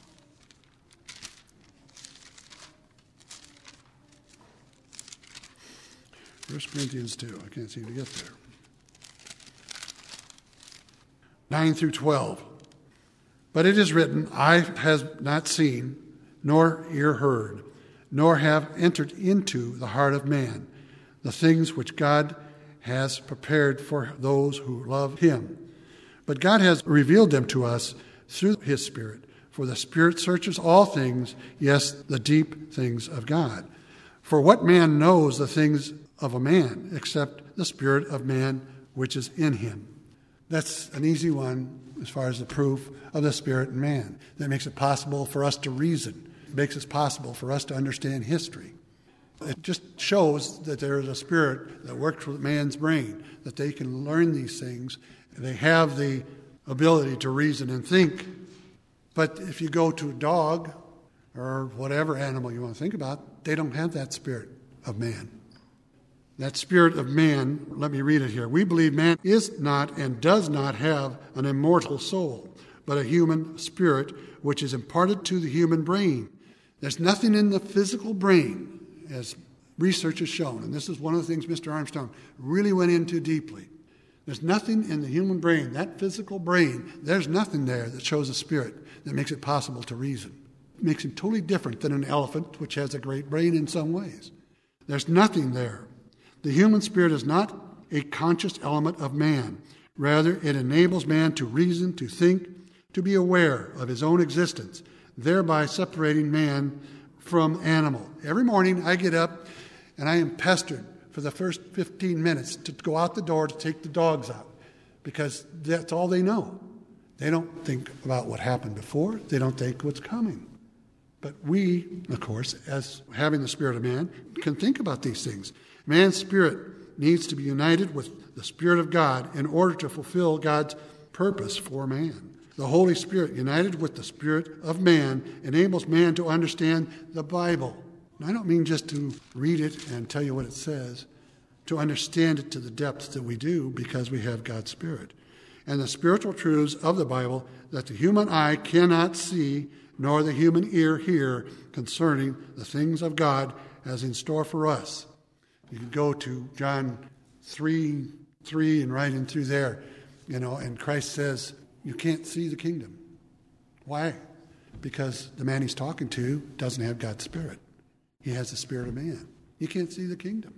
[SPEAKER 1] First Corinthians 2. I can't seem to get there. 9 through 12. But it is written, eye has not seen, nor ear heard, nor have entered into the heart of man the things which God has prepared for those who love him. But God has revealed them to us through his Spirit. For the Spirit searches all things, yes, the deep things of God. For what man knows the things of a man except the spirit of man which is in him? That's an easy one as far as the proof of the Spirit in man. That makes it possible for us to reason. It makes it possible for us to understand history. It just shows that there is a spirit that works with man's brain, that they can learn these things. They have the ability to reason and think. But if you go to a dog or whatever animal you want to think about, they don't have that spirit of man. That spirit of man, let me read it here. We believe man is not and does not have an immortal soul, but a human spirit which is imparted to the human brain. There's nothing in the physical brain, as research has shown, and this is one of the things Mr. Armstrong really went into deeply. There's nothing in the human brain, that physical brain, there's nothing there that shows a spirit that makes it possible to reason. It makes him totally different than an elephant, which has a great brain in some ways. There's nothing there. The human spirit is not a conscious element of man. Rather, it enables man to reason, to think, to be aware of his own existence, thereby separating man from animal. Every morning I get up and I am pestered for the first 15 minutes to go out the door to take the dogs out, because that's all they know. They don't think about what happened before. They don't think what's coming. But we, of course, as having the spirit of man, can think about these things. Man's spirit needs to be united with the Spirit of God in order to fulfill God's purpose for man. The Holy Spirit, united with the spirit of man, enables man to understand the Bible. And I don't mean just to read it and tell you what it says, to understand it to the depths that we do because we have God's Spirit. And the spiritual truths of the Bible that the human eye cannot see, nor the human ear hear, concerning the things of God as in store for us. You can go to John 3:3 and right in through there, and Christ says, you can't see the kingdom. Why? Because the man he's talking to doesn't have God's Spirit. He has the spirit of man. You can't see the kingdom.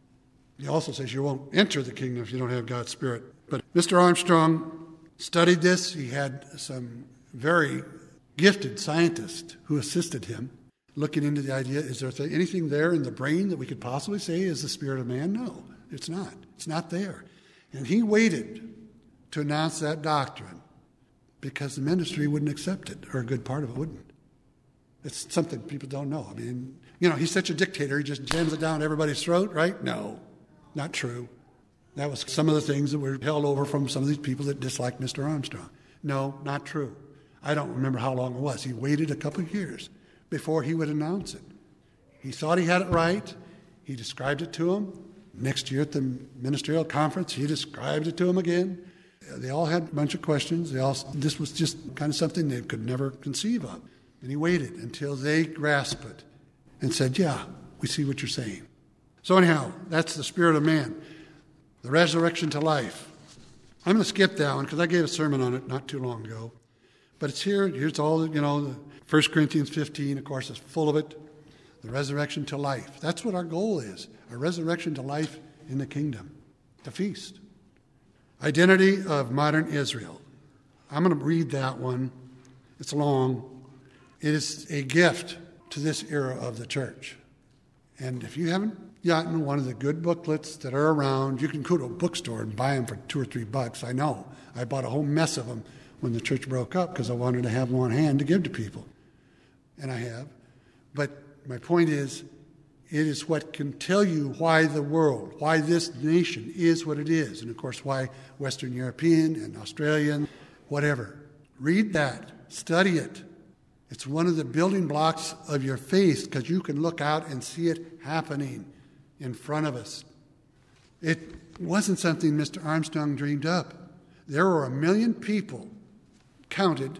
[SPEAKER 1] He also says you won't enter the kingdom if you don't have God's Spirit. But Mr. Armstrong studied this. He had some very gifted scientists who assisted him looking into the idea, is there anything there in the brain that we could possibly say is the spirit of man? No, it's not. It's not there. And he waited to announce that doctrine because the ministry wouldn't accept it, or a good part of it wouldn't. It's something people don't know. I mean, he's such a dictator, he just jams it down everybody's throat, right? No, not true. That was some of the things that were held over from some of these people that disliked Mr. Armstrong. No, not true. I don't remember how long it was. He waited a couple of years before he would announce it. He thought he had it right. He described it to him. Next year at the ministerial conference, he described it to him again. They all had a bunch of questions. This was just kind of something they could never conceive of. And he waited until they grasped it and said, yeah, we see what you're saying. So anyhow, that's the spirit of man, the resurrection to life. I'm going to skip that one because I gave a sermon on it not too long ago. But it's here. Here's all, the 1 Corinthians 15, of course, is full of it. The resurrection to life. That's what our goal is, a resurrection to life in the kingdom, the feast. Identity of modern Israel. I'm going to read that one. It's long. It is a gift to this era of the church. And if you haven't gotten one of the good booklets that are around, you can go to a bookstore and buy them for $2 or $3. I know. I bought a whole mess of them when the church broke up because I wanted to have one hand to give to people. And I have. But my point is, it is what can tell you why the world, why this nation is what it is. And, of course, why Western European and Australian, whatever. Read that. Study it. It's one of the building blocks of your faith because you can look out and see it happening in front of us. It wasn't something Mr. Armstrong dreamed up. There were 1 million people counted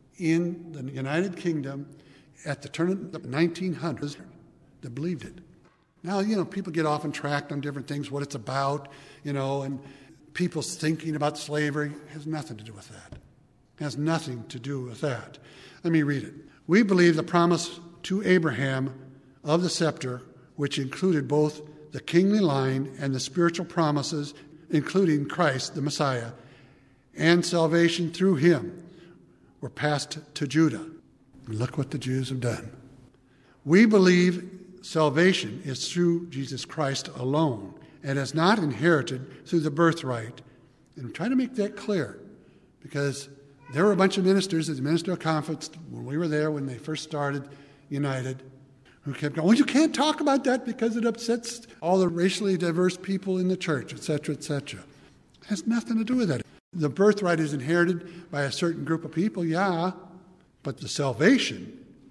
[SPEAKER 1] in the United Kingdom at the turn of the 1900s that believed it. Now, people get off and track on different things, what it's about, and people's thinking about slavery has nothing to do with that. It has nothing to do with that. Let me read it. We believe the promise to Abraham of the scepter, which included both the kingly line and the spiritual promises, including Christ, the Messiah, and salvation through him, were passed to Judah. And look what the Jews have done. We believe salvation is through Jesus Christ alone and is not inherited through the birthright. And I'm trying to make that clear because there were a bunch of ministers at the ministerial conference when we were there when they first started United who kept going, well, you can't talk about that because it upsets all the racially diverse people in the church, etc., etc. It has nothing to do with that. The birthright is inherited by a certain group of people, yeah, but the salvation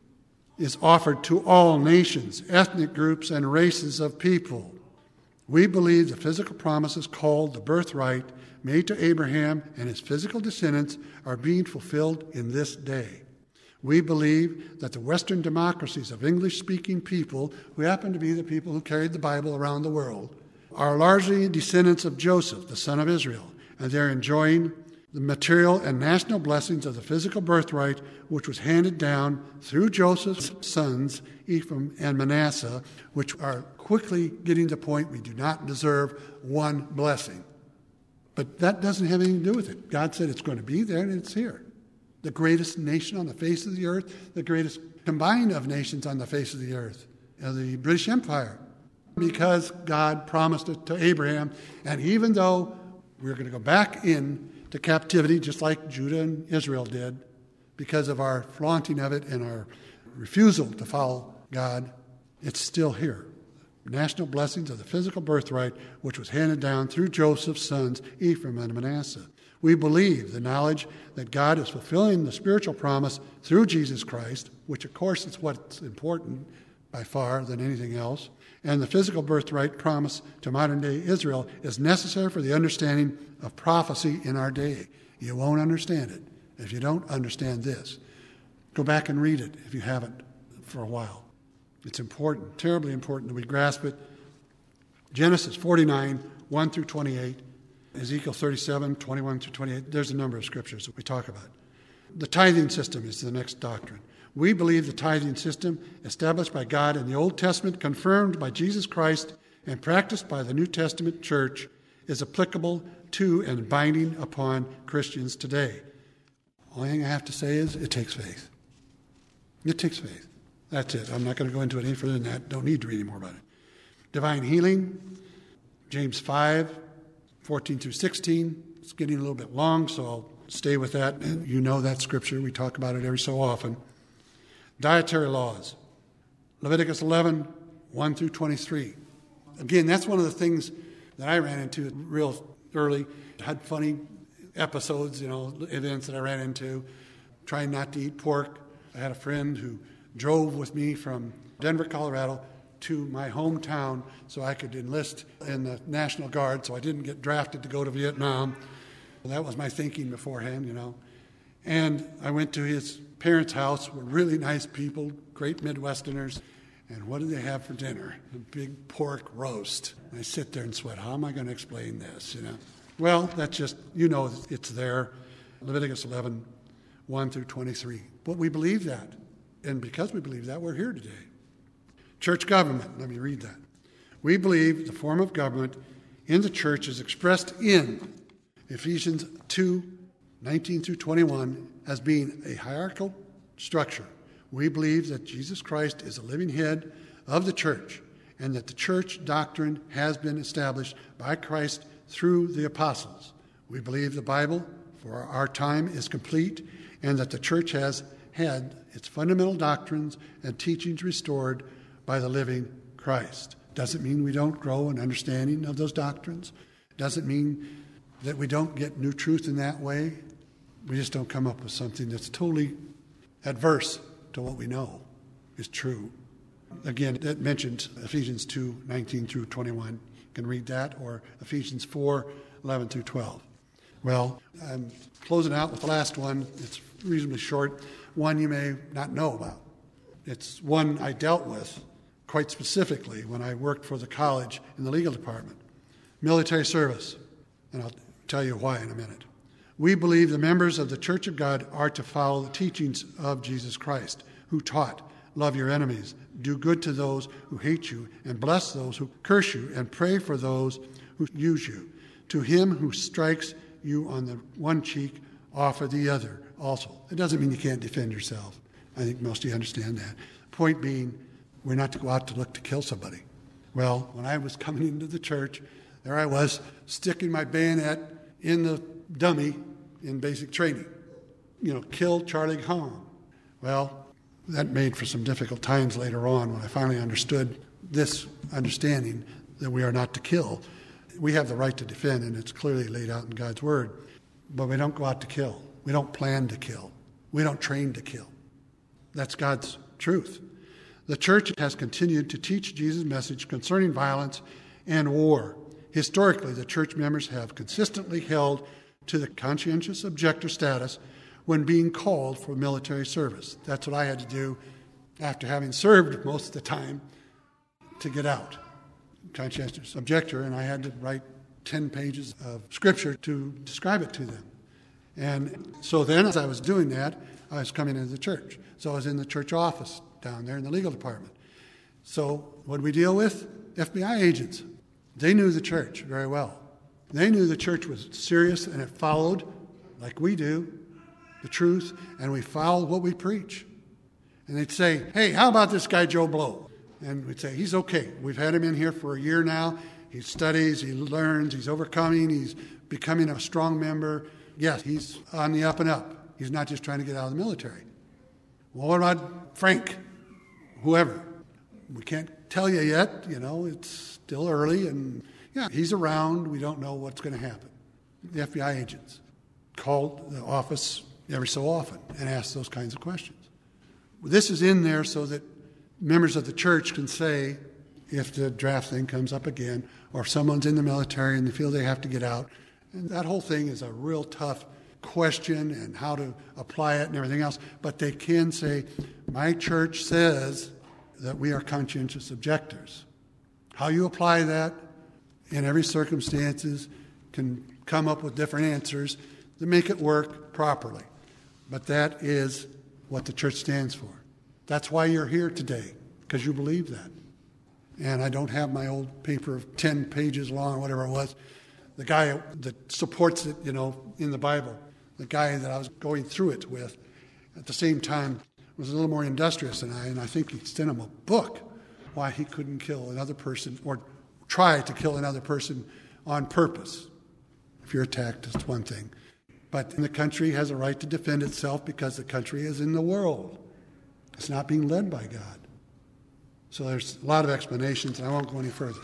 [SPEAKER 1] is offered to all nations, ethnic groups, and races of people. We believe the physical promises called the birthright made to Abraham and his physical descendants are being fulfilled in this day. We believe that the Western democracies of English-speaking people, who happen to be the people who carried the Bible around the world, are largely descendants of Joseph, the son of Israel, and they're enjoying the material and national blessings of the physical birthright, which was handed down through Joseph's sons, Ephraim and Manasseh, which are quickly getting to the point we do not deserve one blessing. But that doesn't have anything to do with it. God said it's going to be there, and it's here. the greatest nation on the face of the earth, the greatest combined of nations on the face of the earth, the British Empire, because God promised it to Abraham. And even though we're going to go back into captivity, just like Judah and Israel did, because of our flaunting of it and our refusal to follow God, it's still here. National blessings of the physical birthright, which was handed down through Joseph's sons, Ephraim and Manasseh. We believe the knowledge that God is fulfilling the spiritual promise through Jesus Christ, which of course is what's important by far than anything else, and the physical birthright promise to modern-day Israel is necessary for the understanding of prophecy in our day. You won't understand it if you don't understand this. Go back and read it if you haven't for a while. It's important, terribly important that we grasp it. Genesis 49, 1 through 28, Ezekiel 37, 21 through 28. There's a number of scriptures that we talk about. The tithing system is the next doctrine. We believe the tithing system, established by God in the Old Testament, confirmed by Jesus Christ, and practiced by the New Testament church, is applicable to and binding upon Christians today. Only thing I have to say is it takes faith. It takes faith. That's it. I'm not going to go into it any further than that. Don't need to read any more about it. Divine healing, James 5, 14 through 16. It's getting a little bit long, so I'll stay with that. And you know that scripture. We talk about it every so often. Dietary laws, Leviticus 11, 1 through 23. Again, that's one of the things that I ran into real early. Had funny episodes, events that I ran into, trying not to eat pork. I had a friend who drove with me from Denver, Colorado, to my hometown so I could enlist in the National Guard so I didn't get drafted to go to Vietnam. Well, that was my thinking beforehand, And I went to his parents' house, were really nice people, great Midwesterners. And what did they have for dinner? A big pork roast. I sit there and sweat. How am I going to explain this, Well, that's just, it's there. Leviticus 11, 1 through 23. But we believe that. And because we believe that, we're here today. Church government. Let me read that. We believe the form of government in the church is expressed in Ephesians 2, 19 through 21 as being a hierarchical structure. We believe that Jesus Christ is the living head of the church and that the church doctrine has been established by Christ through the apostles. We believe the Bible for our time is complete and that the church has had its fundamental doctrines and teachings restored by the living Christ. Doesn't mean we don't grow in understanding of those doctrines. Doesn't mean that we don't get new truth in that way. We just don't come up with something that's totally adverse to what we know is true. Again, that mentions Ephesians 2, 19 through 21. You can read that, or Ephesians 4, 11 through 12. Well, I'm closing out with the last one. It's reasonably short. One you may not know about. It's one I dealt with quite specifically when I worked for the college in the legal department. Military service. And I'll tell you why in a minute. We believe the members of the Church of God are to follow the teachings of Jesus Christ, who taught, love your enemies, do good to those who hate you, and bless those who curse you, and pray for those who use you. To him who strikes you on the one cheek, offer the other also. It doesn't mean you can't defend yourself. I think most of you understand that. Point being, we're not to go out to look to kill somebody. Well, when I was coming into the church, there I was sticking my bayonet in the dummy in basic training. Kill Charlie Hong. Well, that made for some difficult times later on when I finally understood this understanding that we are not to kill. We have the right to defend, and it's clearly laid out in God's Word. But we don't go out to kill. We don't plan to kill. We don't train to kill. That's God's truth. The church has continued to teach Jesus' message concerning violence and war. Historically, the church members have consistently held to the conscientious objector status when being called for military service. That's what I had to do after having served most of the time to get out. Conscientious objector, and I had to write 10 pages of scripture to describe it to them. And so then, as I was doing that, I was coming into the church. So I was in the church office down there in the legal department. So what did we deal with? FBI agents. They knew the church very well. They knew the church was serious and it followed, like we do, the truth, and we follow what we preach. And they'd say, hey, how about this guy Joe Blow? And we'd say, he's okay. We've had him in here for a year now. He studies, he learns, he's overcoming, he's becoming a strong member. Yes, he's on the up and up. He's not just trying to get out of the military. Well, what about Frank? Whoever. We can't tell you yet. It's still early. And yeah, he's around. We don't know what's going to happen. The FBI agents called the office every so often and asked those kinds of questions. This is in there so that members of the church can say, if the draft thing comes up again, or if someone's in the military and they feel they have to get out. And that whole thing is a real tough question and how to apply it and everything else. But they can say, my church says that we are conscientious objectors. How you apply that in every circumstances can come up with different answers to make it work properly. But that is what the church stands for. That's why you're here today, because you believe that. And I don't have my old paper of 10 pages long or whatever it was. The guy that supports it, in the Bible, the guy that I was going through it with, at the same time was a little more industrious than I, and I think he sent him a book why he couldn't kill another person or try to kill another person on purpose. If you're attacked, it's one thing. But the country has a right to defend itself because the country is in the world. It's not being led by God. So there's a lot of explanations, and I won't go any further.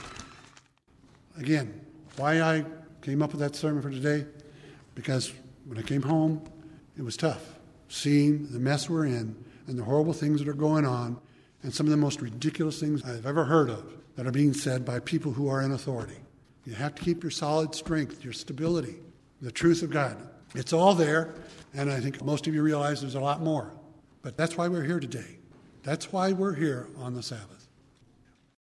[SPEAKER 1] Again, why I came up with that sermon for today, because when I came home, it was tough, seeing the mess we're in and the horrible things that are going on and some of the most ridiculous things I've ever heard of that are being said by people who are in authority. You have to keep your solid strength, your stability, the truth of God. It's all there, and I think most of you realize there's a lot more. But that's why we're here today. That's why we're here on the Sabbath.